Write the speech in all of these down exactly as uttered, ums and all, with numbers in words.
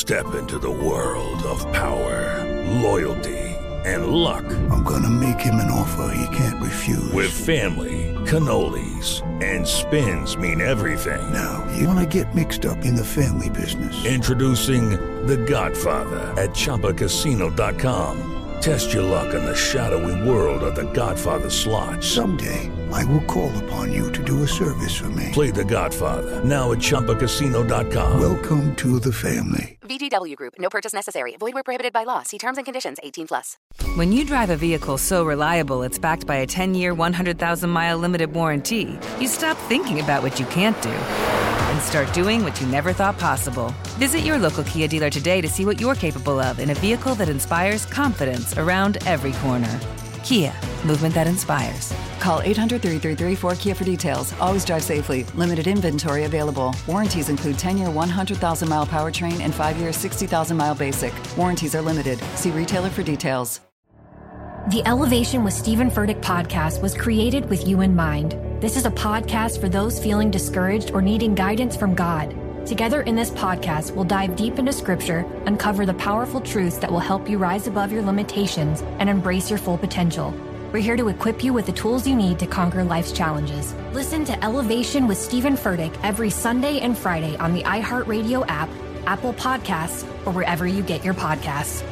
Step into the world of power, loyalty, and luck. I'm gonna make him an offer he can't refuse. With family, cannolis, and spins mean everything. Now, you wanna get mixed up in the family business. Introducing The Godfather at Chumba Casino dot com. Test your luck in the shadowy world of The Godfather slot. Someday, I will call upon you to do a service for me. Play The Godfather, now at Chumba Casino dot com. Welcome to the family. V G W Group. No purchase necessary. Void where prohibited by law. See terms and conditions. eighteen plus. When you drive a vehicle so reliable it's backed by a ten-year, one hundred thousand mile limited warranty, you stop thinking about what you can't do and start doing what you never thought possible. Visit your local Kia dealer today to see what you're capable of in a vehicle that inspires confidence around every corner. Kia, movement that inspires. Call eight hundred, three three three, four K I A for details. Always drive safely. Limited inventory available. Warranties include ten-year, one hundred thousand mile powertrain and five-year, sixty thousand mile basic. Warranties are limited. See retailer for details. The Elevation with Stephen Furtick podcast was created with you in mind. This is a podcast for those feeling discouraged or needing guidance from God. Together in this podcast, we'll dive deep into Scripture, uncover the powerful truths that will help you rise above your limitations and embrace your full potential. We're here to equip you with the tools you need to conquer life's challenges. Listen to Elevation with Stephen Furtick every Sunday and Friday on the iHeartRadio app, Apple Podcasts, or wherever you get your podcasts.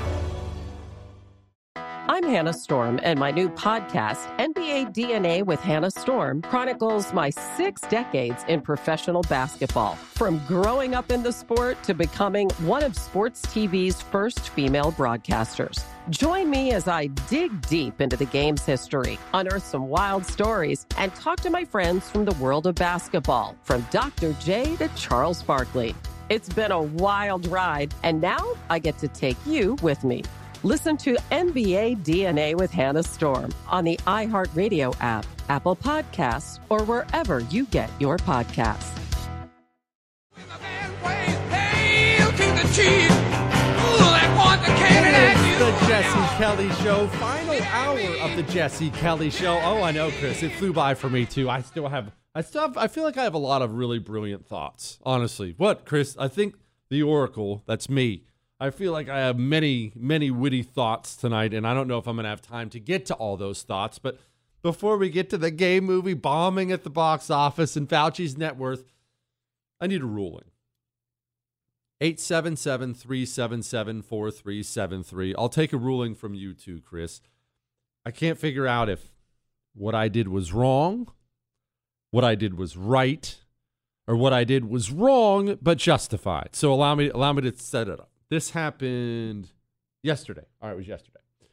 I'm Hannah Storm, and my new podcast, N B A D N A with Hannah Storm, chronicles my six decades in professional basketball. From growing up in the sport to becoming one of sports T V's first female broadcasters. Join me as I dig deep into the game's history, unearth some wild stories, and talk to my friends from the world of basketball, from Doctor J to Charles Barkley. It's been a wild ride, and now I get to take you with me. Listen to N B A D N A with Hannah Storm on the iHeartRadio app, Apple Podcasts, or wherever you get your podcasts. It's the Jesse Kelly Show, final hour of the Jesse Kelly Show. Oh, I know, Chris. It flew by for me too. I still have, I still have, I feel like I have a lot of really brilliant thoughts. Honestly, what, Chris? I think the Oracle. That's me. I feel like I have many, many witty thoughts tonight, and I don't know if I'm going to have time to get to all those thoughts. But before we get to the gay movie bombing at the box office and Fauci's net worth, I need a ruling. eight seven seven, three seven seven, four three seven three. I'll take a ruling from you too, Chris. I can't figure out if what I did was wrong, what I did was right, or what I did was wrong but justified. So allow me, allow me to set it up. This happened yesterday. All right, it was yesterday.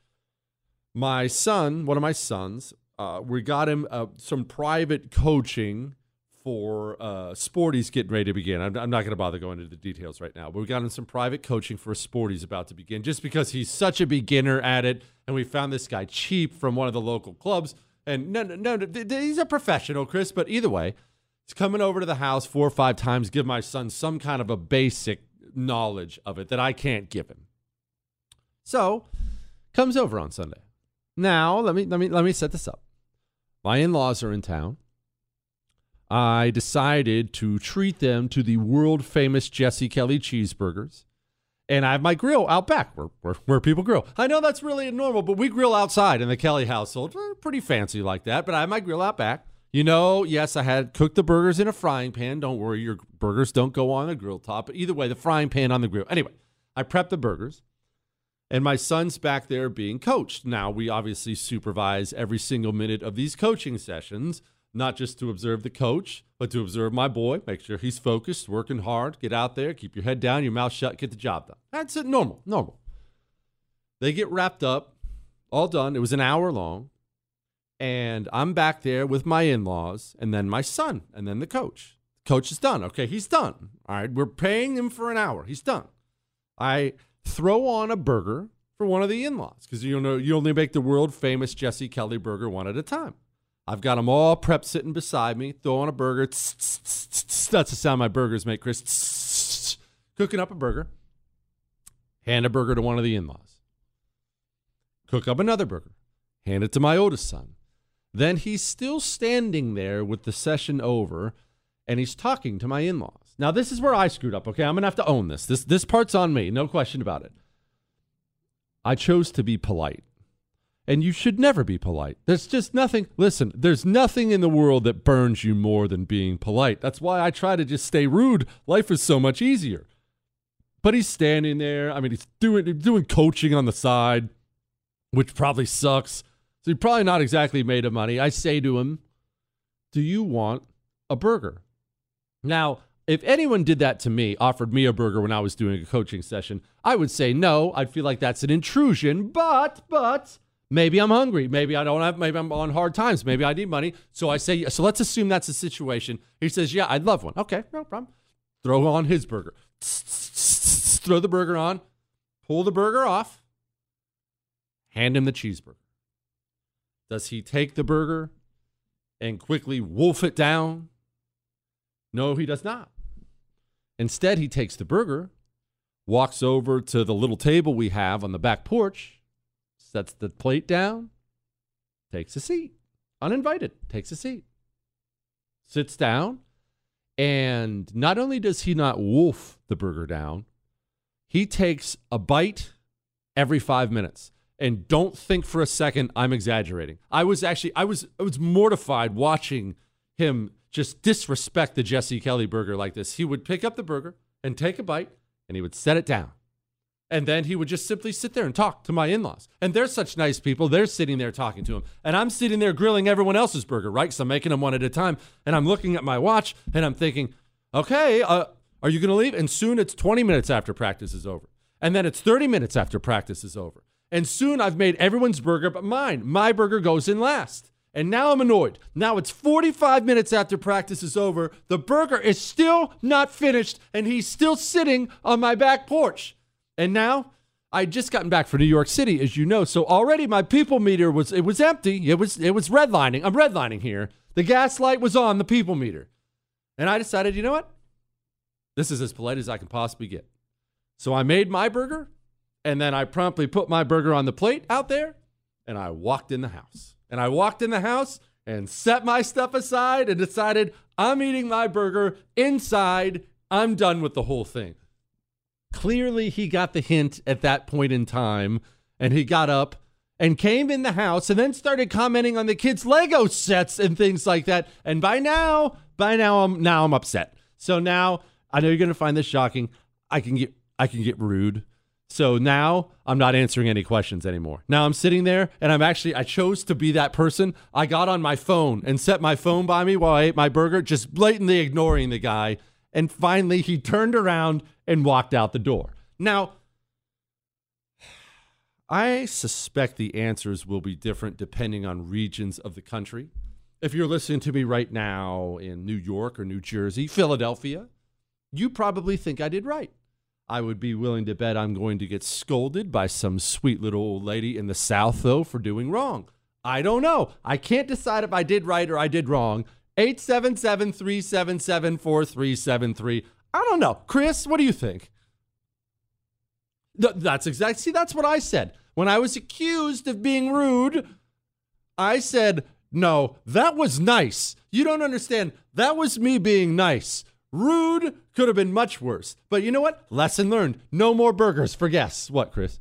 My son, one of my sons, uh, we got him uh, some private coaching for uh, sport he's getting ready to begin. I'm, I'm not going to bother going into the details right now, but we got him some private coaching for a sport he's about to begin just because he's such a beginner at it, and we found this guy cheap from one of the local clubs. And no, no, no, he's a professional, Chris, but either way, he's coming over to the house four or five times, give my son some kind of a basic knowledge of it that I can't give him. So, comes over on Sunday. Now, let me let me let me set this up. My in-laws are in town. I decided to treat them to the world famous Jesse Kelly cheeseburgers. And I have my grill out back where, where, where people grill. I know that's really normal, but we grill outside in the Kelly household. We're pretty fancy like that, but I have my grill out back. You know, yes, I had cooked the burgers in a frying pan. Don't worry, your burgers don't go on a grill top. But either way, the frying pan on the grill. Anyway, I prepped the burgers, and my son's back there being coached. Now, we obviously supervise every single minute of these coaching sessions, not just to observe the coach, but to observe my boy, make sure he's focused, working hard, get out there, keep your head down, your mouth shut, get the job done. That's it, normal, normal. They get wrapped up, all done. It was an hour long. And I'm back there with my in-laws and then my son and then the coach. Coach is done. Okay, he's done. All right, we're paying him for an hour. He's done. I throw on a burger for one of the in-laws because you know you only make the world famous Jesse Kelly burger one at a time. I've got them all prepped sitting beside me. Throw on a burger. That's the sound my burgers make, Chris. Cooking up a burger. Hand a burger to one of the in-laws. Cook up another burger. Hand it to my oldest son. Then he's still standing there with the session over, and he's talking to my in-laws. Now, this is where I screwed up, okay? I'm going to have to own this. This this part's on me, no question about it. I chose to be polite. And you should never be polite. There's just nothing, listen, there's nothing in the world that burns you more than being polite. That's why I try to just stay rude. Life is so much easier. But he's standing there. I mean, he's doing, he's doing coaching on the side, which probably sucks. So he's probably not exactly made of money. I say to him, do you want a burger? Now, if anyone did that to me, offered me a burger when I was doing a coaching session, I would say no. I'd feel like that's an intrusion, but, but... maybe I'm hungry. Maybe I don't have, maybe I'm on hard times. Maybe I need money. So I say, so let's assume that's the situation. He says, yeah, I'd love one. Okay, no problem. Throw on his burger. Throw the burger on. Pull the burger off. Hand him the cheeseburger. Does he take the burger and quickly wolf it down? No, he does not. Instead, he takes the burger, walks over to the little table we have on the back porch, sets the plate down, takes a seat, uninvited, takes a seat, sits down, and not only does he not wolf the burger down, he takes a bite every five minutes. And don't think for a second I'm exaggerating. I was actually, I was, I was mortified watching him just disrespect the Jesse Kelly burger like this. He would pick up the burger and take a bite, and he would set it down. And then he would just simply sit there and talk to my in-laws. And they're such nice people. They're sitting there talking to him. And I'm sitting there grilling everyone else's burger, right? Because I'm making them one at a time. And I'm looking at my watch, and I'm thinking, okay, uh, are you going to leave? And soon it's twenty minutes after practice is over. And then it's thirty minutes after practice is over. And soon I've made everyone's burger but mine. My burger goes in last. And now I'm annoyed. Now it's forty-five minutes after practice is over. The burger is still not finished, and he's still sitting on my back porch. And now, I'd just gotten back from New York City, as you know, so already my people meter was, it was empty. It was, it was redlining. I'm redlining here. The gas light was on the people meter. And I decided, you know what? This is as polite as I can possibly get. So I made my burger, and then I promptly put my burger on the plate out there, and I walked in the house. And I walked in the house and set my stuff aside and decided I'm eating my burger inside. I'm done with the whole thing. Clearly, he got the hint at that point in time, and he got up and came in the house and then started commenting on the kids' Lego sets and things like that. And by now, by now, I'm now I'm upset. So now I know you're going to find this shocking. I can get I can get rude. So now I'm not answering any questions anymore. Now I'm sitting there, and I'm actually, I chose to be that person. I got on my phone and set my phone by me while I ate my burger, just blatantly ignoring the guy. And finally, he turned around and walked out the door. Now, I suspect the answers will be different depending on regions of the country. If you're listening to me right now in New York or New Jersey, Philadelphia, you probably think I did right. I would be willing to bet I'm going to get scolded by some sweet little old lady in the South, though, for doing wrong. I don't know. I can't decide if I did right or I did wrong. eight seven seven, three seven seven, four three seven three. I don't know. Chris, what do you think? Th- that's exactly, see, that's what I said. When I was accused of being rude, I said, no, that was nice. You don't understand. That was me being nice. Rude could have been much worse. But you know what? Lesson learned. No more burgers for guests. What, Chris?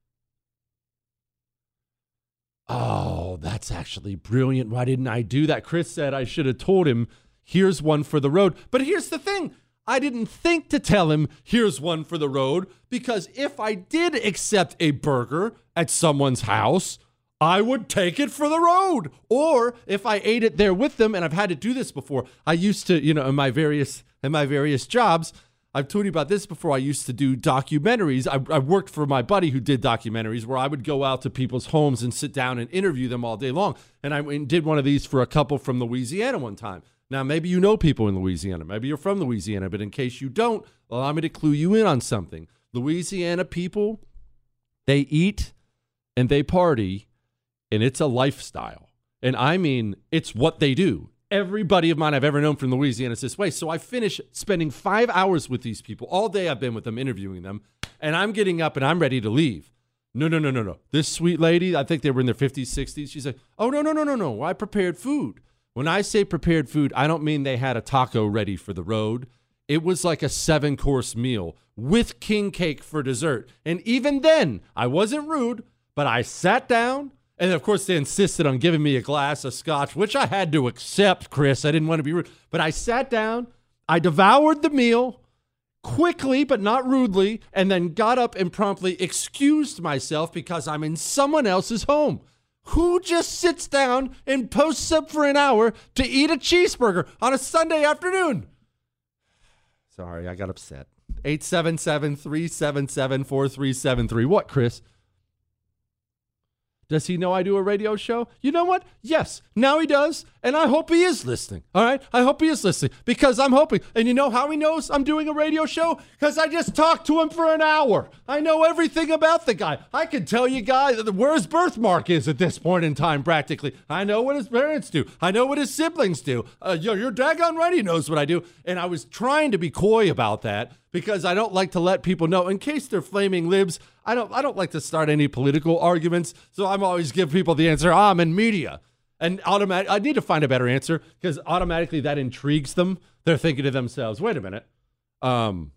Oh, that's actually brilliant. Why didn't I do that? Chris said I should have told him, here's one for the road. But here's the thing. I didn't think to tell him, here's one for the road, because if I did accept a burger at someone's house, I would take it for the road. Or if I ate it there with them, and I've had to do this before. I used to, you know, in my various in my various jobs, I've told you about this before. I used to do documentaries. I, I worked for my buddy who did documentaries, where I would go out to people's homes and sit down and interview them all day long. And I did one of these for a couple from Louisiana one time. Now, maybe you know people in Louisiana. Maybe you're from Louisiana. But in case you don't, allow me to clue you in on something. Louisiana people, they eat and they party, and it's a lifestyle. And I mean, it's what they do. Every buddy of mine I've ever known from Louisiana is this way. So I finish spending five hours with these people. All day I've been with them, interviewing them. And I'm getting up and I'm ready to leave. No, no, no, no, no. This sweet lady, I think they were in their fifties, sixties. She's like, oh, no, no, no, no, no. I prepared food. When I say prepared food, I don't mean they had a taco ready for the road. it was like a seven-course meal with king cake for dessert. And even then, I wasn't rude, but I sat down, and of course they insisted on giving me a glass of scotch, which I had to accept, Chris. I didn't want to be rude. But I sat down, I devoured the meal quickly but not rudely, and then got up and promptly excused myself because I'm in someone else's home. Who just sits down and posts up for an hour to eat a cheeseburger on a Sunday afternoon? Sorry, I got upset. eight seven seven, three seven seven, four three seven three. What, Chris? Does he know I do a radio show? You know what? Yes, now he does, and I hope he is listening, all right? I hope he is listening because I'm hoping. And you know how he knows I'm doing a radio show? Because I just talked to him for an hour. I know everything about the guy. I can tell you, guy, where his birthmark is at this point in time, practically. I know what his parents do. I know what his siblings do. Uh, your, your daggone right, he knows what I do. And I was trying to be coy about that because I don't like to let people know, in case they're flaming libs, I don't I don't like to start any political arguments, so I'm always give people the answer, oh, I'm in media. And automatic, I need to find a better answer because automatically that intrigues them. They're thinking to themselves, wait a minute, um,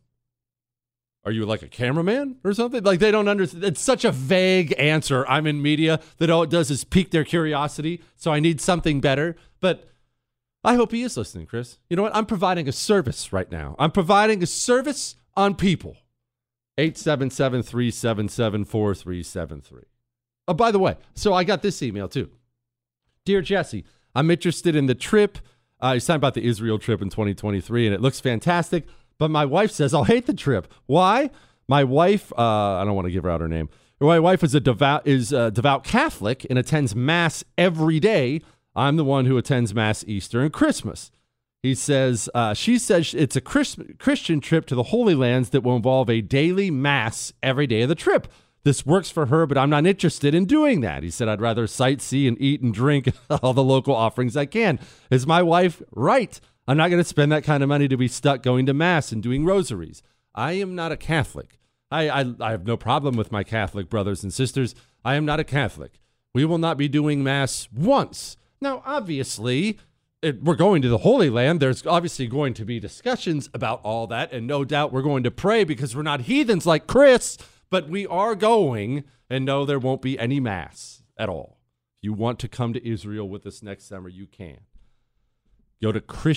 are you like a cameraman or something? Like they don't understand. It's such a vague answer. I'm in media that all it does is pique their curiosity, so I need something better. But I hope he is listening, Chris. You know what? I'm providing a service right now. I'm providing a service on people. eight seven seven, three seven seven, four three seven three. Oh, by the way, so I got this email too. Dear Jesse, I'm interested in the trip. Uh, you signed about the Israel trip in twenty twenty-three, and it looks fantastic. But my wife says I'll hate the trip. Why? My wife, uh, I don't want to give her out her name. My wife is a devout is a devout Catholic and attends Mass every day. I'm the one who attends Mass Easter and Christmas. He says, uh, she says it's a Chris- Christian trip to the Holy Lands that will involve a daily Mass every day of the trip. This works for her, but I'm not interested in doing that. He said, I'd rather sightsee and eat and drink all the local offerings I can. Is my wife right? I'm not going to spend that kind of money to be stuck going to Mass and doing rosaries. I am not a Catholic. I, I, I have no problem with my Catholic brothers and sisters. I am not a Catholic. We will not be doing Mass once. Now, obviously, it, we're going to the Holy Land. There's obviously going to be discussions about all that, and no doubt we're going to pray because we're not heathens like Chris, but we are going, and no, there won't be any Mass at all. If you want to come to Israel with us next summer, you can. Go to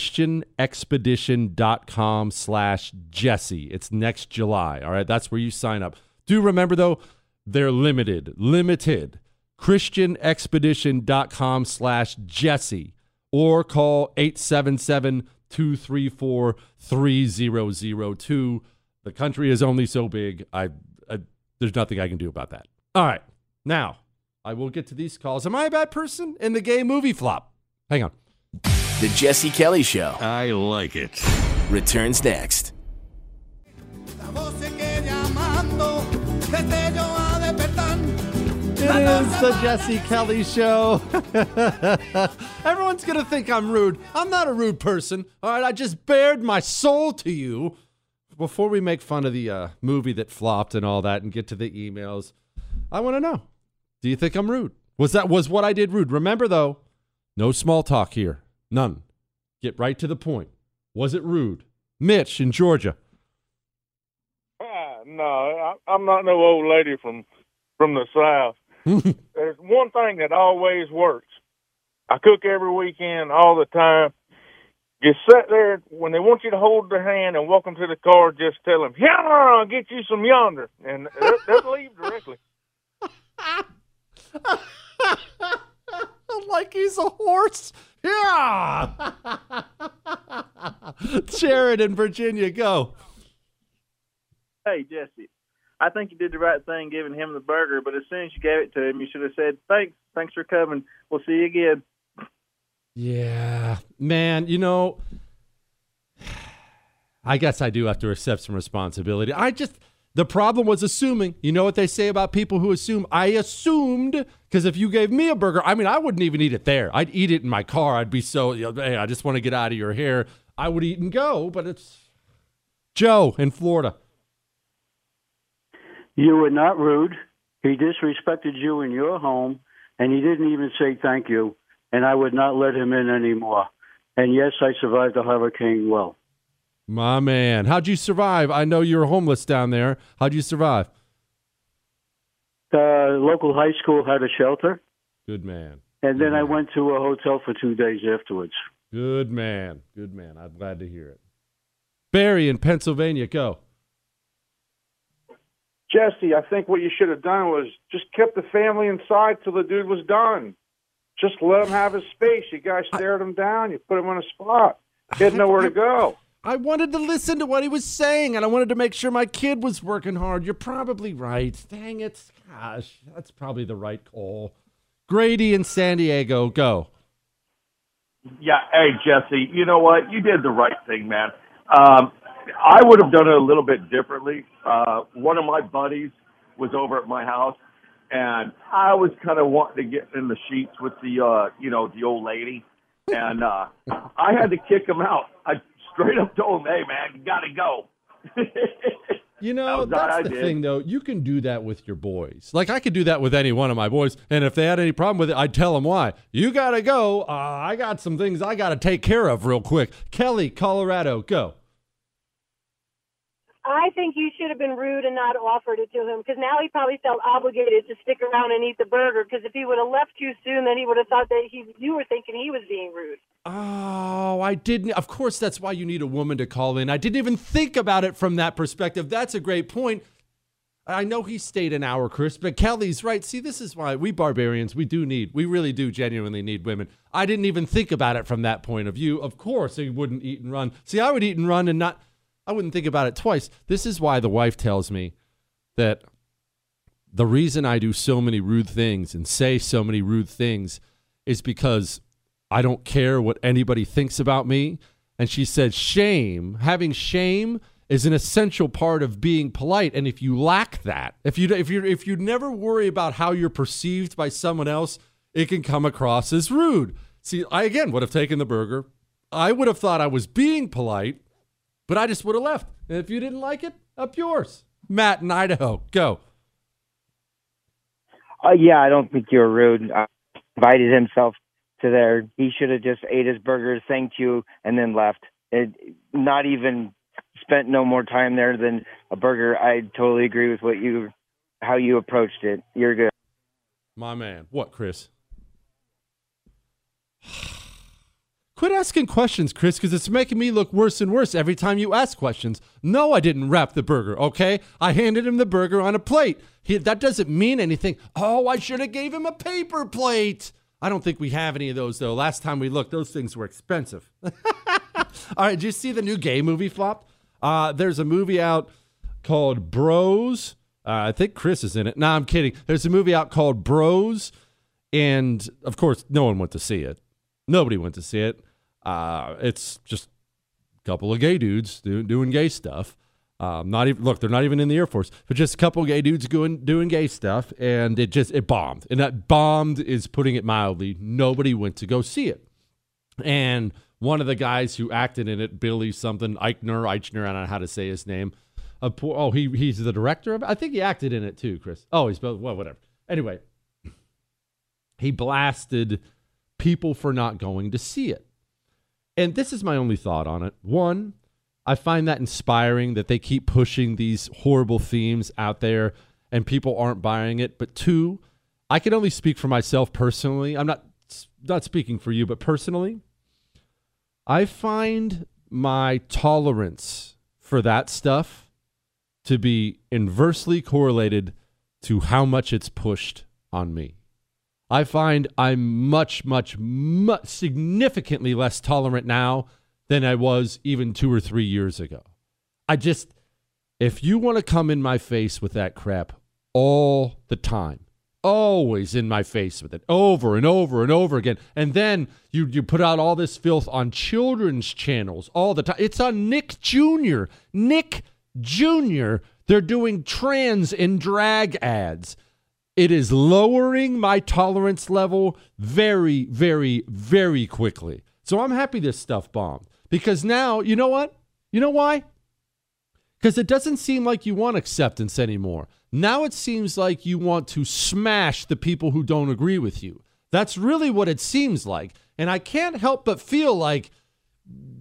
christianexpedition.com slash Jesse. It's next July, all right? That's where you sign up. Do remember, though, they're limited, limited. christianexpedition.com slash Jesse. Or call eight seven seven, two three four, three zero zero two. The country is only so big. I, I There's nothing I can do about that. All right. Now, I will get to these calls. Am I a bad person in the gay movie flop? Hang on. The Jesse Kelly Show. I like it. Returns next. It is the Jesse Kelly Show. Everyone's going to think I'm rude. I'm not a rude person. All right, I just bared my soul to you. Before we make fun of the uh, movie that flopped and all that and get to the emails, I want to know, do you think I'm rude? Was that was what I did rude? Remember, though, no small talk here. None. Get right to the point. Was it rude? Mitch in Georgia. Ah, no, I, I'm not no old lady from, from the South. There's one thing that always works. I cook every weekend, all the time. Just sit there. When they want you to hold their hand and walk them to the car, just tell them, yeah, I'll get you some yonder. And they'll, they'll leave directly. Like he's a horse. Yeah. Jared in Virginia, go. Hey, Jesse. I think you did the right thing giving him the burger, but as soon as you gave it to him, you should have said, thanks, thanks for coming. We'll see you again. Yeah, man, you know, I guess I do have to accept some responsibility. I just, the problem was assuming. You know what they say about people who assume? I assumed, because if you gave me a burger, I mean, I wouldn't even eat it there. I'd eat it in my car. I'd be so, you know, hey, I just want to get out of your hair. I would eat and go, but it's Joe in Florida. You were not rude. He disrespected you in your home, and he didn't even say thank you, and I would not let him in anymore. And yes, I survived the hurricane well. My man. How'd you survive? I know you were homeless down there. How'd you survive? The local high school had a shelter. Good man. And then Good I man. went to a hotel for two days afterwards. Good man. Good man. I'm glad to hear it. Barry in Pennsylvania, go. Jesse, I think what you should have done was just kept the family inside till the dude was done. Just let him have his space. You guys stared him down. You put him on a spot. He had nowhere to go. I wanted to listen to what he was saying, and I wanted to make sure my kid was working hard. You're probably right. Dang it. Gosh, that's probably the right call. Grady in San Diego, go. Yeah, hey, Jesse, you know what? You did the right thing, man. Um, I would have done it a little bit differently. Uh, one of my buddies was over at my house, and I was kind of wanting to get in the sheets with the, uh, you know, the old lady, and uh, I had to kick him out. I straight up told him, hey, man, you got to go. You know, that that's I the did. thing, though. You can do that with your boys. Like, I could do that with any one of my boys, and if they had any problem with it, I'd tell them why. You got to go. Uh, I got some things I got to take care of real quick. Kelly, Colorado, go. I think you should have been rude and not offered it to him, because now he probably felt obligated to stick around and eat the burger, because if he would have left too soon, then he would have thought that he, you were thinking he was being rude. Oh, I didn't. Of course, that's why you need a woman to call in. I didn't even think about it from that perspective. That's a great point. I know he stayed an hour, Chris, but Kelly's right. See, this is why we barbarians, we do need, we really do genuinely need women. I didn't even think about it from that point of view. Of course, he wouldn't eat and run. See, I would eat and run and not, I wouldn't think about it twice. This is why the wife tells me that the reason I do so many rude things and say so many rude things is because I don't care what anybody thinks about me. And she said, shame, having shame is an essential part of being polite. And if you lack that, if you if you if you never worry about how you're perceived by someone else, it can come across as rude. See, I again would have taken the burger. I would have thought I was being polite, but I just would have left. And if you didn't like it, up yours. Matt in Idaho, go. Uh, yeah, I don't think you were rude. Uh, invited himself to there. He should have just ate his burgers, thanked you, and then left. It, not even spent no more time there than a burger. I totally agree with what you, how you approached it. You're good. My man. What, Chris? Quit asking questions, Chris, because it's making me look worse and worse every time you ask questions. No, I didn't wrap the burger, okay? I handed him the burger on a plate. He, that doesn't mean anything. Oh, I should have gave him a paper plate. I don't think we have any of those, though. Last time we looked, those things were expensive. All right, did you see the new gay movie flop? Uh, there's a movie out called Bros. Uh, I think Chris is in it. No, I'm kidding. There's a movie out called Bros, and, of course, no one went to see it. Nobody went to see it. Uh, it's just a couple of gay dudes do, doing gay stuff. Um, not even look, they're not even in the Air Force, but just a couple of gay dudes doing doing gay stuff, and it just it bombed. And that bombed is putting it mildly. Nobody went to go see it. And one of the guys who acted in it, Billy something, Eichner, Eichner, I don't know how to say his name. Uh, poor, oh, he he's the director of it. I think he acted in it too, Chris. Oh, he's well, whatever. Anyway, he blasted people for not going to see it. And this is my only thought on it. One, I find that inspiring that they keep pushing these horrible themes out there and people aren't buying it. But two, I can only speak for myself personally. I'm not not speaking for you, but personally, I find my tolerance for that stuff to be inversely correlated to how much it's pushed on me. I find I'm much, much, much significantly less tolerant now than I was even two or three years ago. I just, if you want to come in my face with that crap all the time, always in my face with it, over and over and over again, and then you you put out all this filth on children's channels all the time. It's on Nick Junior Nick Junior They're doing trans and drag ads. It is lowering my tolerance level very, very, very quickly. So I'm happy this stuff bombed. Because now, you know what? You know why? Because it doesn't seem like you want acceptance anymore. Now it seems like you want to smash the people who don't agree with you. That's really what it seems like. And I can't help but feel like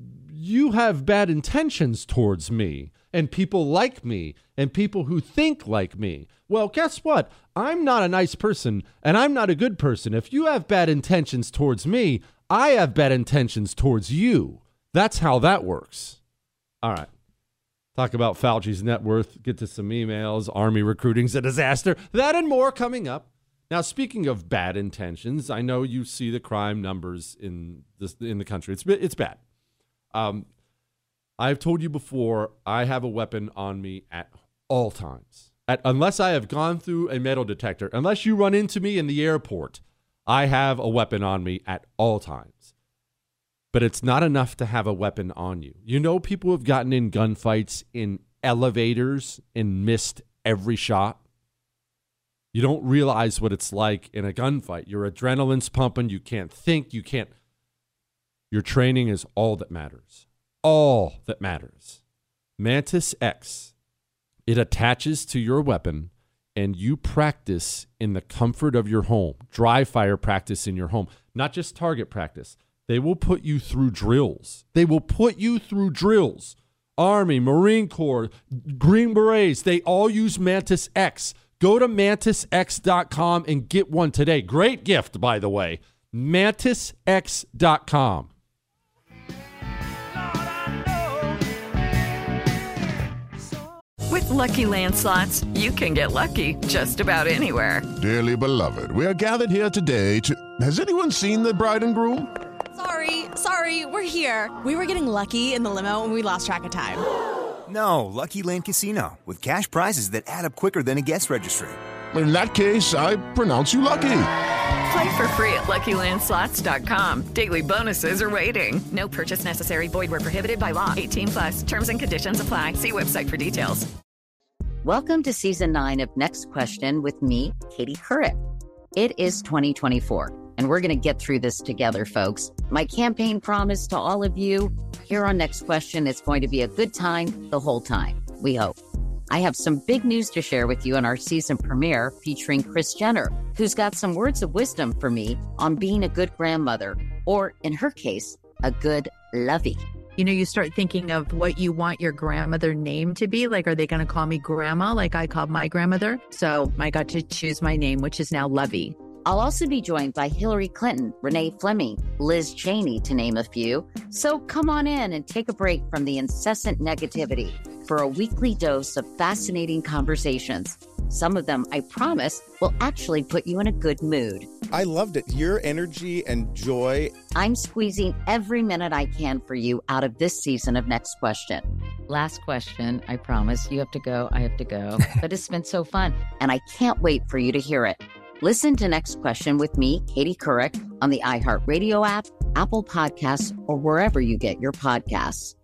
you have bad intentions towards me and people like me and people who think like me. Well, guess what? I'm not a nice person and I'm not a good person. If you have bad intentions towards me, I have bad intentions towards you. That's how that works. All right. Talk about Fauci's net worth, get to some emails, Army recruiting's a disaster. That and more coming up. Now, speaking of bad intentions, I know you see the crime numbers in this in the country. It's it's bad. Um, I've told you before, I have a weapon on me at all times. At, unless I have gone through a metal detector, unless you run into me in the airport, I have a weapon on me at all times. But it's not enough to have a weapon on you. You know, people have gotten in gunfights in elevators and missed every shot. You don't realize what it's like in a gunfight. Your adrenaline's pumping. You can't think. You can't. Your training is all that matters. All that matters. Mantis X. It attaches to your weapon and you practice in the comfort of your home. Dry fire practice in your home. Not just target practice. They will put you through drills. They will put you through drills. Army, Marine Corps, Green Berets, they all use Mantis X. Go to mantis x dot com and get one today. Great gift, by the way. mantis x dot com. With Lucky Land Slots, you can get lucky just about anywhere. Dearly beloved, we are gathered here today to... Has anyone seen the bride and groom? Sorry, sorry, we're here. We were getting lucky in the limo and we lost track of time. No, Lucky Land Casino, with cash prizes that add up quicker than a guest registry. In that case, I pronounce you lucky. Play for free at lucky land slots dot com. Daily bonuses are waiting. No purchase necessary. Void where prohibited by law. eighteen plus. Terms and conditions apply. See website for details. Welcome to Season nine of Next Question with me, Katie Couric. It is twenty twenty-four, and we're going to get through this together, folks. My campaign promise to all of you, here on Next Question, it's going to be a good time the whole time, we hope. I have some big news to share with you in our season premiere featuring Kris Jenner, who's got some words of wisdom for me on being a good grandmother, or in her case, a good lovey. You know, you start thinking of what you want your grandmother name to be. Like, are they going to call me grandma like I called my grandmother? So I got to choose my name, which is now Lovey. I'll also be joined by Hillary Clinton, Renee Fleming, Liz Cheney, to name a few. So come on in and take a break from the incessant negativity for a weekly dose of fascinating conversations. Some of them, I promise, will actually put you in a good mood. I loved it. Your energy and joy. I'm squeezing every minute I can for you out of this season of Next Question. Last question, I promise. You have to go, I have to go. But it's been so fun, and I can't wait for you to hear it. Listen to Next Question with me, Katie Couric, on the iHeartRadio app, Apple Podcasts, or wherever you get your podcasts.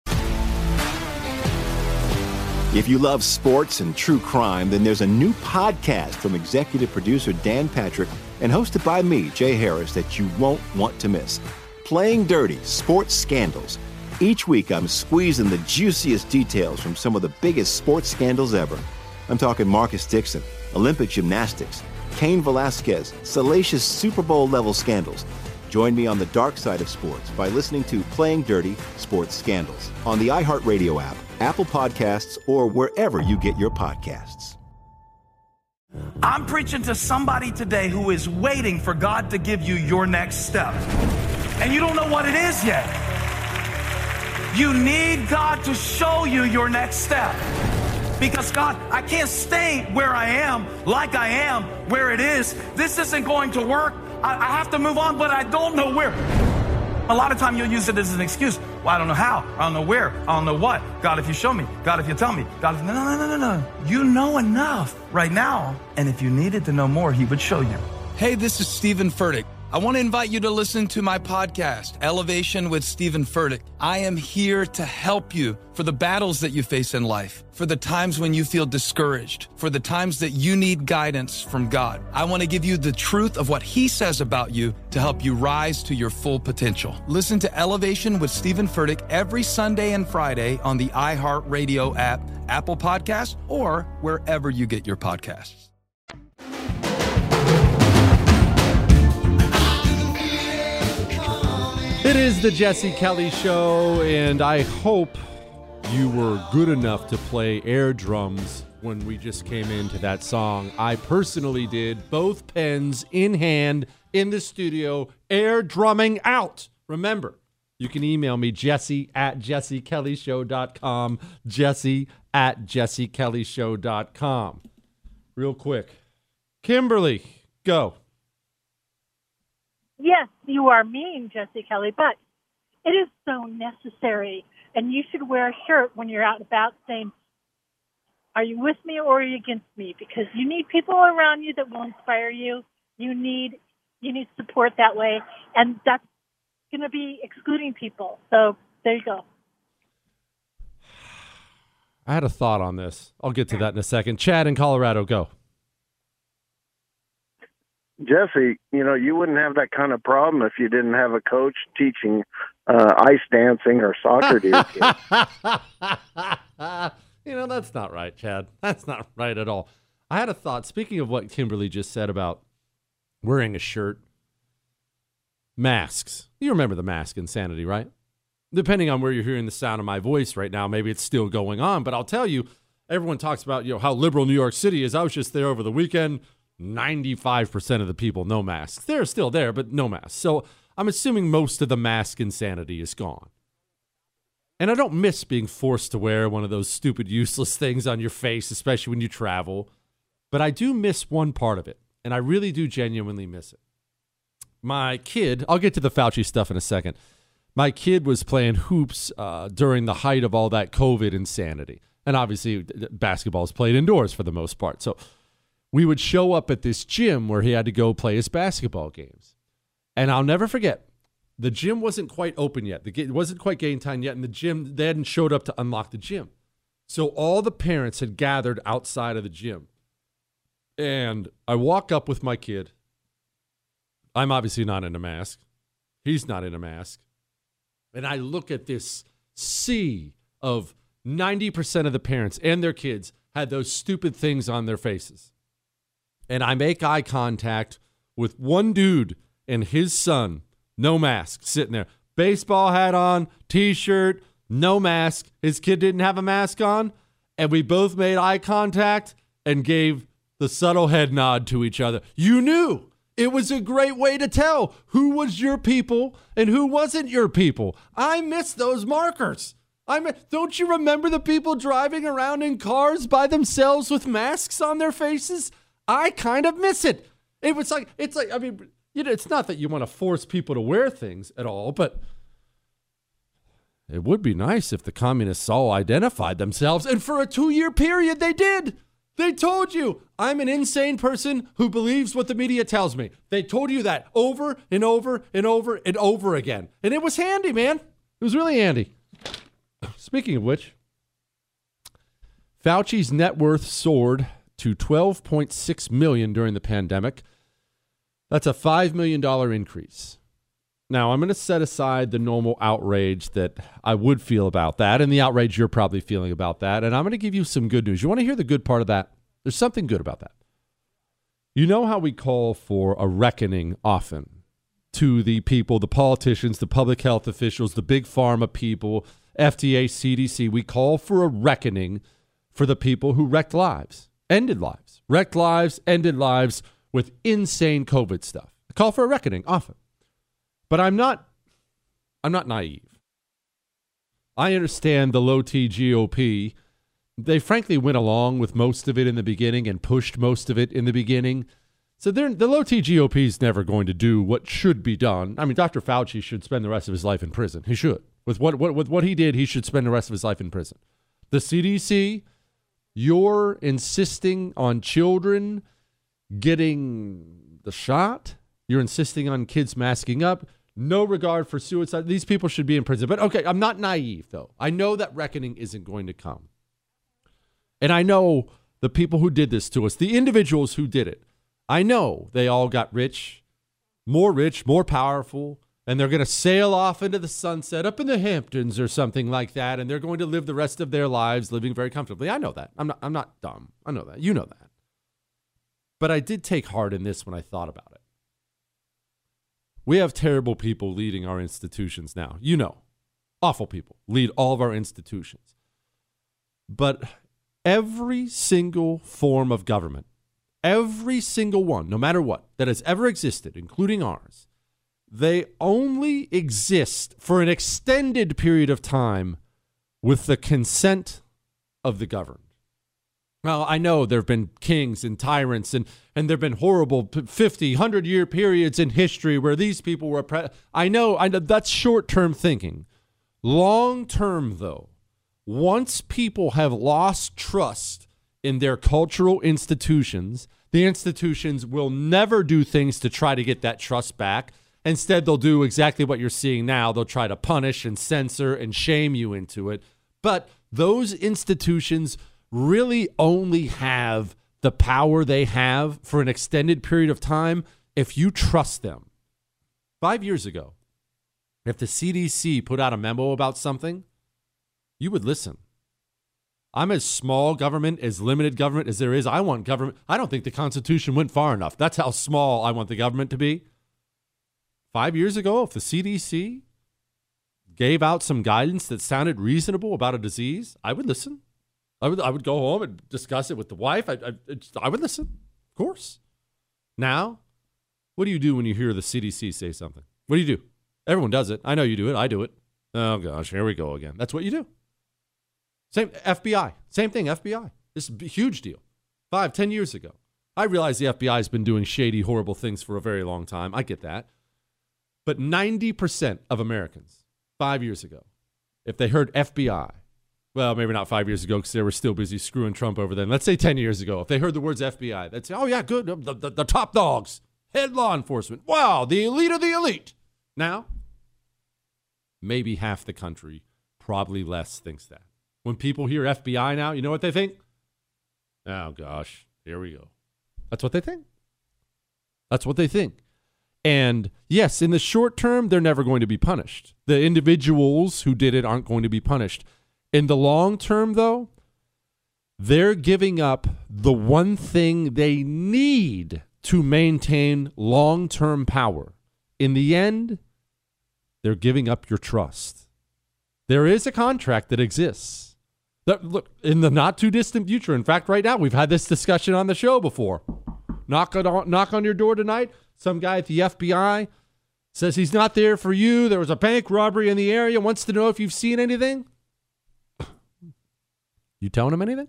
If you love sports and true crime, then there's a new podcast from executive producer Dan Patrick and hosted by me, Jay Harris, that you won't want to miss. Playing Dirty: Sports Scandals. Each week, I'm squeezing the juiciest details from some of the biggest sports scandals ever. I'm talking Marcus Dixon, Olympic gymnastics, Cain Velasquez, salacious Super Bowl-level scandals. Join me on the dark side of sports by listening to Playing Dirty: Sports Scandals on the iHeartRadio app, Apple Podcasts, or wherever you get your podcasts. I'm preaching to somebody today who is waiting for God to give you your next step. And you don't know what it is yet. You need God to show you your next step. Because God, I can't stay where I am, like I am, where it is. This isn't going to work. I, I have to move on, but I don't know where. A lot of time you'll use it as an excuse. Well, I don't know how. I don't know where. I don't know what. God, if you show me. God, if you tell me. God, if... No, no, no, no, no. You know enough right now. And if you needed to know more, he would show you. Hey, this is Stephen Furtick. I want to invite you to listen to my podcast, Elevation with Stephen Furtick. I am here to help you for the battles that you face in life, for the times when you feel discouraged, for the times that you need guidance from God. I want to give you the truth of what he says about you to help you rise to your full potential. Listen to Elevation with Stephen Furtick every Sunday and Friday on the iHeartRadio app, Apple Podcasts, or wherever you get your podcasts. It is the Jesse Kelly Show, and I hope you were good enough to play air drums when we just came into that song. I personally did, both pens in hand in the studio, air drumming out. Remember, you can email me, Jesse at jesse kelly show dot com, Jesse at jesse kelly show dot com. Real quick. Kimberly, go. Yes, you are mean, Jesse Kelly, but it is so necessary. And you should wear a shirt when you're out and about saying, are you with me or are you against me? Because you need people around you that will inspire you. You need you need support that way. And that's going to be excluding people. So there you go. I had a thought on this. I'll get to that in a second. Chad in Colorado, go. Jesse, you know, you wouldn't have that kind of problem if you didn't have a coach teaching uh, ice dancing or soccer to your kids. You know, that's not right, Chad. That's not right at all. I had a thought. Speaking of what Kimberly just said about wearing a shirt, masks. You remember the mask insanity, right? Depending on where you're hearing the sound of my voice right now, maybe it's still going on. But I'll tell you, everyone talks about, you know, how liberal New York City is. I was just there over the weekend. ninety-five percent of the people, no masks. They're still there, but no masks. So I'm assuming most of the mask insanity is gone. And I don't miss being forced to wear one of those stupid, useless things on your face, especially when you travel. But I do miss one part of it, and I really do genuinely miss it. My kid, I'll get to the Fauci stuff in a second. My kid was playing hoops uh, during the height of all that COVID insanity. And obviously, basketball is played indoors for the most part. So we would show up at this gym where he had to go play his basketball games. And I'll never forget, the gym wasn't quite open yet. The, it wasn't quite game time yet, and the gym, they hadn't showed up to unlock the gym. So all the parents had gathered outside of the gym. And I walk up with my kid. I'm obviously not in a mask. He's not in a mask. And I look at this sea of ninety percent of the parents and their kids had those stupid things on their faces. And I make eye contact with one dude and his son, no mask, sitting there. Baseball hat on, T-shirt, no mask. His kid didn't have a mask on. And we both made eye contact and gave the subtle head nod to each other. You knew. It was a great way to tell who was your people and who wasn't your people. I miss those markers. I mean, don't you remember the people driving around in cars by themselves with masks on their faces? I kind of miss it. It was like, it's like, I mean, you know, it's not that you want to force people to wear things at all, but it would be nice if the communists all identified themselves, and for a two-year period they did. They told you, I'm an insane person who believes what the media tells me. They told you that over and over and over and over again. And it was handy, man. It was really handy. Speaking of which, Fauci's net worth soared to twelve point six million dollars during the pandemic. That's a five million dollars increase. Now, I'm going to set aside the normal outrage that I would feel about that and the outrage you're probably feeling about that, and I'm going to give you some good news. You want to hear the good part of that? There's something good about that. You know how we call for a reckoning often to the people, the politicians, the public health officials, the big pharma people, F D A, C D C. We call for a reckoning for the people who wrecked lives, ended lives, wrecked lives, ended lives with insane COVID stuff. I call for a reckoning often. But I'm not, I'm not naive. I understand the low-T G O P. They frankly went along with most of it in the beginning and pushed most of it in the beginning. So the low-T G O P is never going to do what should be done. I mean, Doctor Fauci should spend the rest of his life in prison. He should. With what, what, with what he did, he should spend the rest of his life in prison. The C D C, you're insisting on children getting the shot. You're insisting on kids masking up. No regard for suicide. These people should be in prison. But okay, I'm not naive, though. I know that reckoning isn't going to come. And I know the people who did this to us, the individuals who did it, I know they all got rich, more rich, more powerful, and they're going to sail off into the sunset up in the Hamptons or something like that, and they're going to live the rest of their lives living very comfortably. I know that. I'm not, I'm not dumb. I know that. You know that. But I did take heart in this when I thought about it. We have terrible people leading our institutions now. You know, awful people lead all of our institutions. But every single form of government, every single one, no matter what, that has ever existed, including ours, they only exist for an extended period of time with the consent of the governed. Well, I know there have been kings and tyrants, and, and there have been horrible fifty, one hundred year periods in history where these people were... Pre- I know, I know that's short-term thinking. Long-term, though, once people have lost trust in their cultural institutions, the institutions will never do things to try to get that trust back. Instead, they'll do exactly what you're seeing now. They'll try to punish and censor and shame you into it. But those institutions really only have the power they have for an extended period of time if you trust them. Five years ago, if the C D C put out a memo about something, you would listen. I'm as small government, as limited government as there is. I want government. I don't think the Constitution went far enough. That's how small I want the government to be. Five years ago, if the C D C gave out some guidance that sounded reasonable about a disease, I would listen. I would I would go home and discuss it with the wife. I, I, I would listen, of course. Now, what do you do when you hear the C D C say something? What do you do? Everyone does it. I know you do it. I do it. Oh, gosh, here we go again. That's what you do. Same F B I. Same thing, F B I. This is a huge deal. Five, ten years ago. I realize the F B I has been doing shady, horrible things for a very long time. I get that. But ninety percent of Americans, five years ago, if they heard F B I, well, maybe not five years ago because they were still busy screwing Trump over then. Let's say ten years ago, if they heard the words F B I, they'd say, oh, yeah, good. The, the, the top dogs, head law enforcement. Wow, the elite of the elite. Now, maybe half the country, probably less, thinks that. When people hear F B I now, you know what they think? Oh, gosh, here we go. That's what they think. That's what they think. And yes, in the short term, they're never going to be punished. The individuals who did it aren't going to be punished. In the long term, though, they're giving up the one thing they need to maintain long-term power. In the end, they're giving up your trust. There is a contract that exists. That, look, in the not-too-distant future, in fact, right now, we've had this discussion on the show before. Knock on, knock on your door tonight. Some guy at the F B I says he's not there for you. There was a bank robbery in the area. Wants to know if you've seen anything. You telling him anything?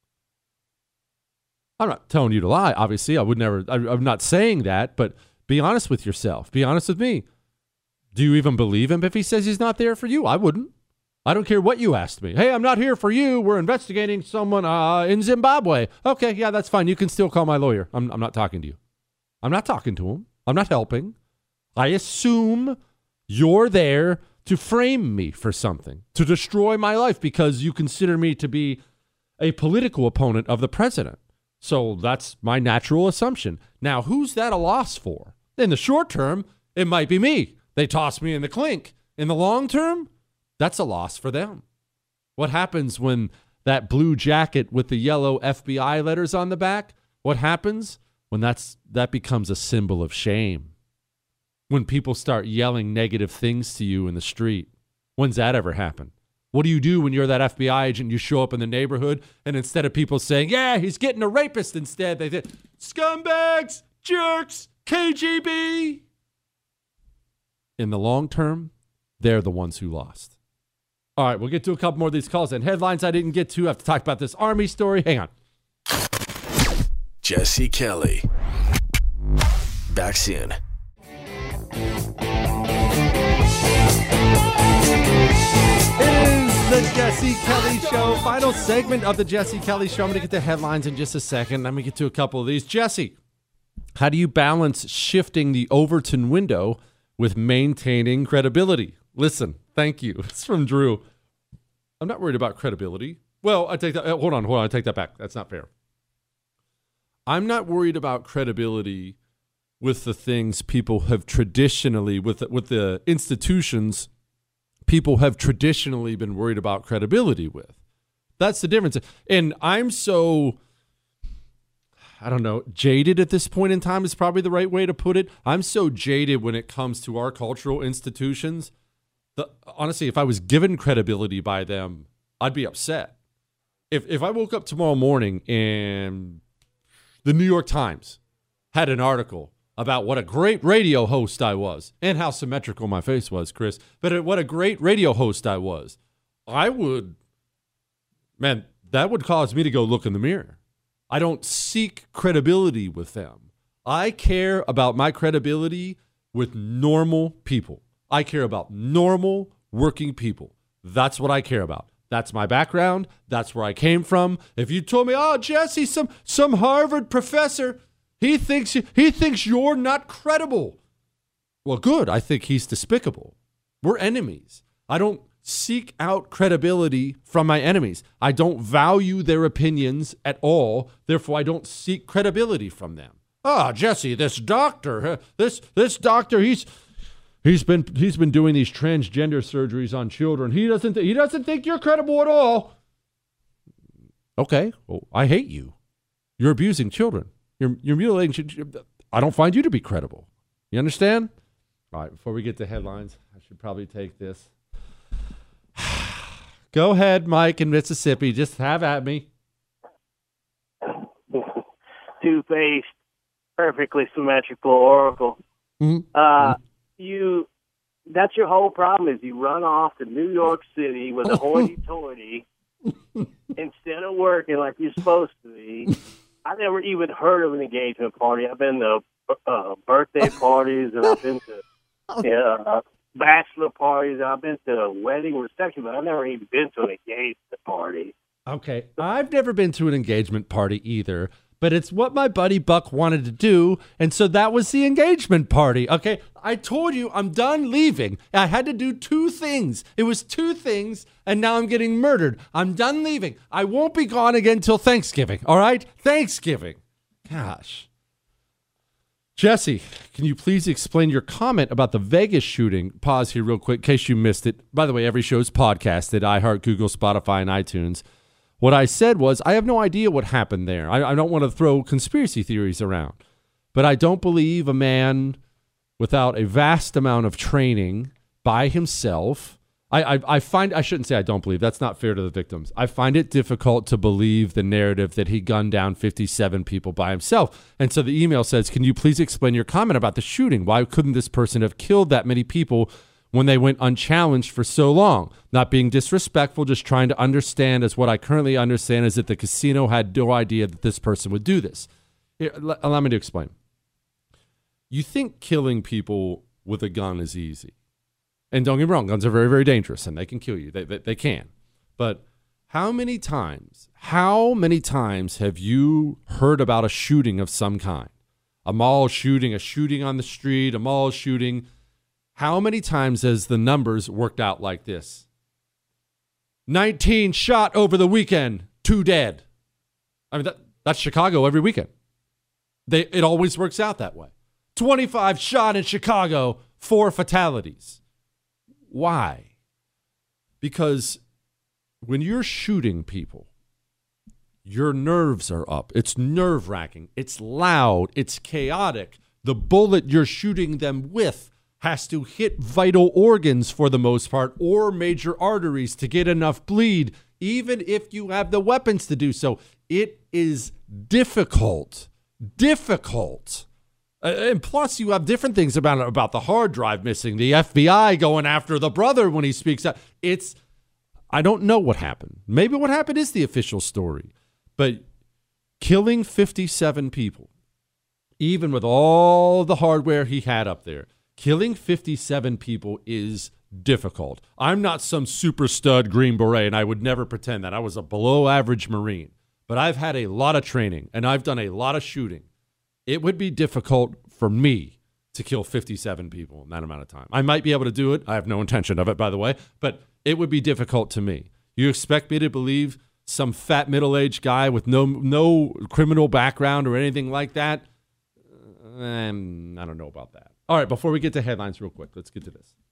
I'm not telling you to lie. Obviously, I would never. I, I'm not saying that. But be honest with yourself. Be honest with me. Do you even believe him if he says he's not there for you? I wouldn't. I don't care what you asked me. Hey, I'm not here for you. We're investigating someone uh, in Zimbabwe. Okay, yeah, that's fine. You can still call my lawyer. I'm, I'm not talking to you. I'm not talking to him. I'm not helping. I assume you're there to frame me for something, to destroy my life because you consider me to be a political opponent of the president. So that's my natural assumption. Now, who's that a loss for? In the short term, it might be me. They toss me in the clink. In the long term, that's a loss for them. What happens when that blue jacket with the yellow F B I letters on the back, what happens when that's that becomes a symbol of shame? When people start yelling negative things to you in the street, when's that ever happen? What do you do when you're that F B I agent, you show up in the neighborhood, and instead of people saying, yeah, he's getting a rapist, instead they say, scumbags, jerks, K G B. In the long term, they're the ones who lost. All right, we'll get to a couple more of these calls and headlines I didn't get to. I have to talk about this Army story. Hang on. Jesse Kelly. Back soon. It is the Jesse Kelly Show. Final segment of the Jesse Kelly Show. I'm going to get the headlines in just a second. I'm going to get to a couple of these. Jesse, how do you balance shifting the Overton window with maintaining credibility? Listen, thank you. It's from Drew. I'm not worried about credibility. Well, I take that. Hold on, hold on. I take that back. That's not fair. I'm not worried about credibility with the things people have traditionally, with the, with the institutions people have traditionally been worried about credibility with. That's the difference. And I'm so, I don't know, jaded at this point in time is probably the right way to put it. I'm so jaded when it comes to our cultural institutions. The, honestly, if I was given credibility by them, I'd be upset. If if I woke up tomorrow morning and the New York Times had an article about what a great radio host I was and how symmetrical my face was, Chris, but what a great radio host I was, I would, man, that would cause me to go look in the mirror. I don't seek credibility with them. I care about my credibility with normal people. I care about normal working people. That's what I care about. That's my background. That's where I came from. If you told me, oh, Jesse, some some Harvard professor, he thinks he thinks you're not credible. Well, good. I think he's despicable. We're enemies. I don't seek out credibility from my enemies. I don't value their opinions at all. Therefore, I don't seek credibility from them. Ah, Jesse, this doctor, this this doctor, he's he's been he's been doing these transgender surgeries on children. He doesn't th- he doesn't think you're credible at all. Okay, well, I hate you. You're abusing children. You're you're mutilating children. I don't find you to be credible. You understand? All right, before we get to headlines, I should probably take this. Go ahead, Mike in Mississippi. Just have at me. Two-faced, perfectly symmetrical oracle. Mm-hmm. Uh, you, that's your whole problem is you run off to New York City with a hoity-toity instead of working like you're supposed to be. I never even heard of an engagement party. I've been to uh, birthday parties and I've been to uh, bachelor parties. I've been to a wedding reception, but I've never even been to an engagement party. Okay, I've never been to an engagement party either, but it's what my buddy Buck wanted to do, and so that was the engagement party. Okay, I told you I'm done leaving. I had to do two things. It was two things, and now I'm getting murdered. I'm done leaving. I won't be gone again until Thanksgiving, all right? Thanksgiving. Gosh. Jesse, can you please explain your comment about the Vegas shooting? Pause here real quick in case you missed it. By the way, every show is podcasted, iHeart, Google, Spotify, and iTunes. What I said was, I have no idea what happened there. I, I don't want to throw conspiracy theories around. But I don't believe a man without a vast amount of training by himself. I, I, I find, I shouldn't say I don't believe. That's not fair to the victims. I find it difficult to believe the narrative that he gunned down fifty-seven people by himself. And so the email says, can you please explain your comment about the shooting? Why couldn't this person have killed that many people when they went unchallenged for so long? Not being disrespectful, just trying to understand, as what I currently understand is that the casino had no idea that this person would do this. Here, l- allow me to explain. You think killing people with a gun is easy. And don't get me wrong, guns are very, very dangerous, and they can kill you. They, they, they can. But how many times, how many times have you heard about a shooting of some kind? A mall shooting, a shooting on the street, a mall shooting. How many times has the numbers worked out like this? nineteen shot over the weekend, two dead. I mean, that, that's Chicago every weekend. They, it always works out that way. twenty-five shot in Chicago, four fatalities. Why? Because when you're shooting people, your nerves are up. It's nerve-wracking. It's loud. It's chaotic. The bullet you're shooting them with has to hit vital organs for the most part, or major arteries to get enough bleed, even if you have the weapons to do so. It is difficult. Difficult. Uh, and plus, you have different things about about the hard drive missing, the F B I going after the brother when he speaks out. It's, I don't know what happened. Maybe what happened is the official story. But killing fifty-seven people, even with all the hardware he had up there, killing fifty-seven people is difficult. I'm not some super stud Green Beret, and I would never pretend that. I was a below average Marine. But I've had a lot of training, and I've done a lot of shooting. It would be difficult for me to kill fifty-seven people in that amount of time. I might be able to do it. I have no intention of it, by the way, but it would be difficult to me. You expect me to believe some fat middle-aged guy with no no criminal background or anything like that? Um, I don't know about that. All right, before we get to headlines real quick, let's get to this.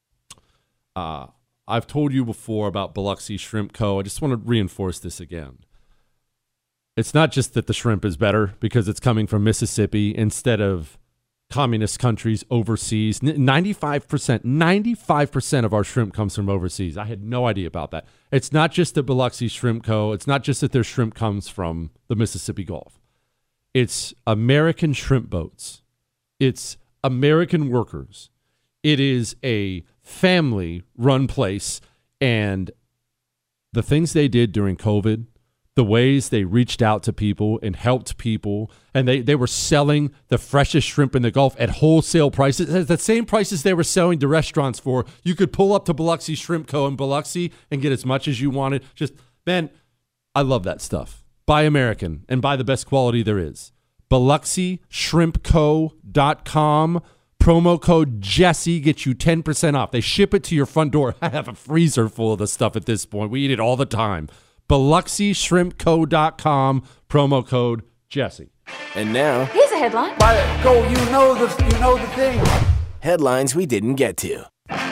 Uh, I've told you before about Biloxi Shrimp Co. I just want to reinforce this again. It's not just that the shrimp is better because it's coming from Mississippi instead of communist countries overseas. ninety-five percent, ninety-five percent of our shrimp comes from overseas. I had no idea about that. It's not just the Biloxi Shrimp Co. It's not just that their shrimp comes from the Mississippi Gulf. It's American shrimp boats. It's American workers. It is a family-run place, and the things they did during COVID, the ways they reached out to people and helped people, and they, they were selling the freshest shrimp in the Gulf at wholesale prices, at the same prices they were selling to restaurants for. You could pull up to Biloxi Shrimp Co. in Biloxi and get as much as you wanted. Just, man, I love that stuff. Buy American and buy the best quality there is. Biloxi Shrimp Co dot com. Promo code Jesse gets you ten percent off. They ship it to your front door. I have a freezer full of the stuff at this point. We eat it all the time. Biloxi Shrimp Co dot com, promo code Jesse. And now, Here's a headline. By go, you know the you know the thing. headlines we didn't get to.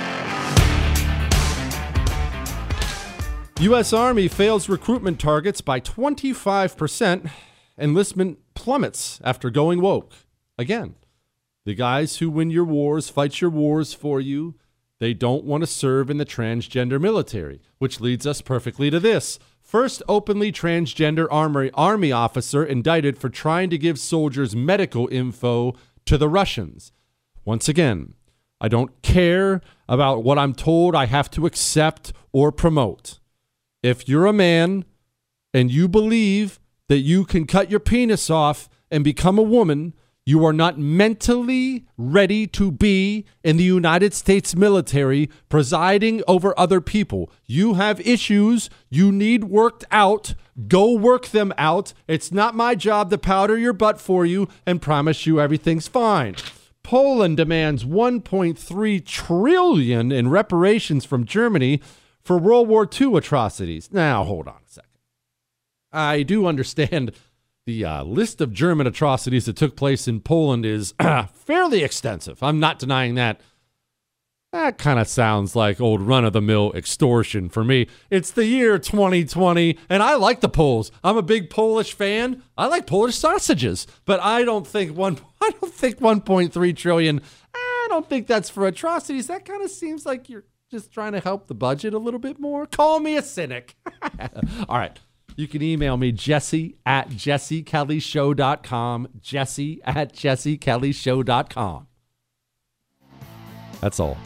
U S Army fails recruitment targets by twenty-five percent. Enlistment plummets after going woke. Again, the guys who win your wars, fight your wars for you, they don't want to serve in the transgender military, which leads us perfectly to this. First openly transgender army, army officer indicted for trying to give soldiers medical info to the Russians. Once again, I don't care about what I'm told I have to accept or promote. If you're a man and you believe that you can cut your penis off and become a woman, you are not mentally ready to be in the United States military presiding over other people. You have issues you need worked out. Go work them out. It's not my job to powder your butt for you and promise you everything's fine. Poland demands one point three trillion dollars in reparations from Germany for World War Two atrocities. Now, hold on a second. I do understand the uh, list of German atrocities that took place in Poland is uh, fairly extensive. I'm not denying that. That kind of sounds like old run-of-the-mill extortion for me. It's the year twenty twenty, and I like the Poles. I'm a big Polish fan. I like Polish sausages, but I don't think one. I don't think one point three trillion. I don't think that's for atrocities. That kind of seems like you're just trying to help the budget a little bit more. Call me a cynic. All right. You can email me, Jesse at Jesse Kelly Show dot com. Jesse at Jesse Kelly Show dot com. That's all.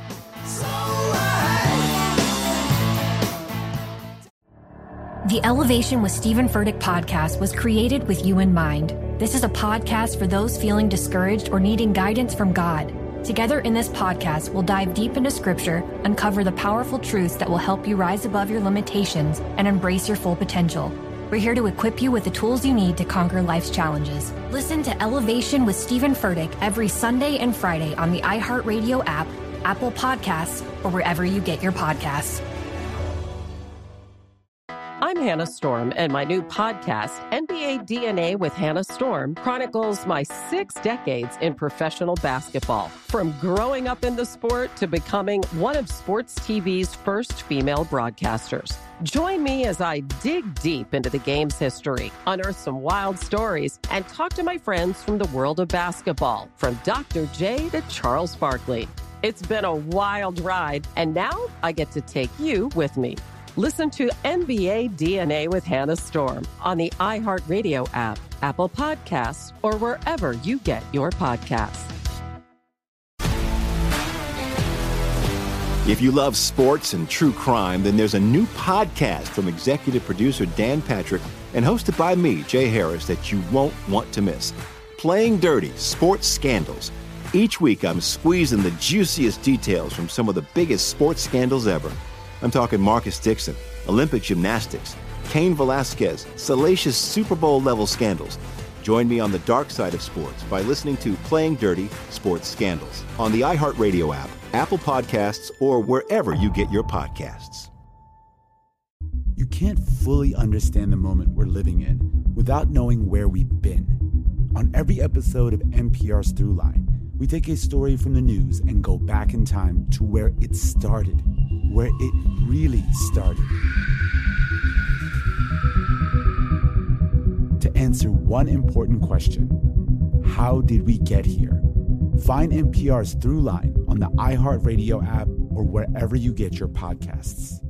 The Elevation with Stephen Furtick podcast was created with you in mind. This is a podcast for those feeling discouraged or needing guidance from God. Together in this podcast, we'll dive deep into Scripture, uncover the powerful truths that will help you rise above your limitations and embrace your full potential. We're here to equip you with the tools you need to conquer life's challenges. Listen to Elevation with Stephen Furtick every Sunday and Friday on the iHeartRadio app, Apple Podcasts, or wherever you get your podcasts. I'm Hannah Storm, and my new podcast, N B A D N A with Hannah Storm, chronicles my six decades in professional basketball. From growing up in the sport to becoming one of sports T V's first female broadcasters. Join me as I dig deep into the game's history, unearth some wild stories, and talk to my friends from the world of basketball, from Doctor J to Charles Barkley. It's been a wild ride, and now I get to take you with me. Listen to N B A D N A with Hannah Storm on the iHeartRadio app, Apple Podcasts, or wherever you get your podcasts. If you love sports and true crime, then there's a new podcast from executive producer Dan Patrick and hosted by me, Jay Harris, that you won't want to miss. Playing Dirty: Sports Scandals. Each week, I'm squeezing the juiciest details from some of the biggest sports scandals ever. I'm talking Marcus Dixon, Olympic gymnastics, Cain Velasquez, salacious Super Bowl-level scandals. Join me on the dark side of sports by listening to Playing Dirty: Sports Scandals on the iHeartRadio app, Apple Podcasts, or wherever you get your podcasts. You can't fully understand the moment we're living in without knowing where we've been. On every episode of N P R's Throughline, we take a story from the news and go back in time to where it started, where it really started. answer one important question. How did we get here? Find N P R's Throughline on the iHeartRadio app or wherever you get your podcasts.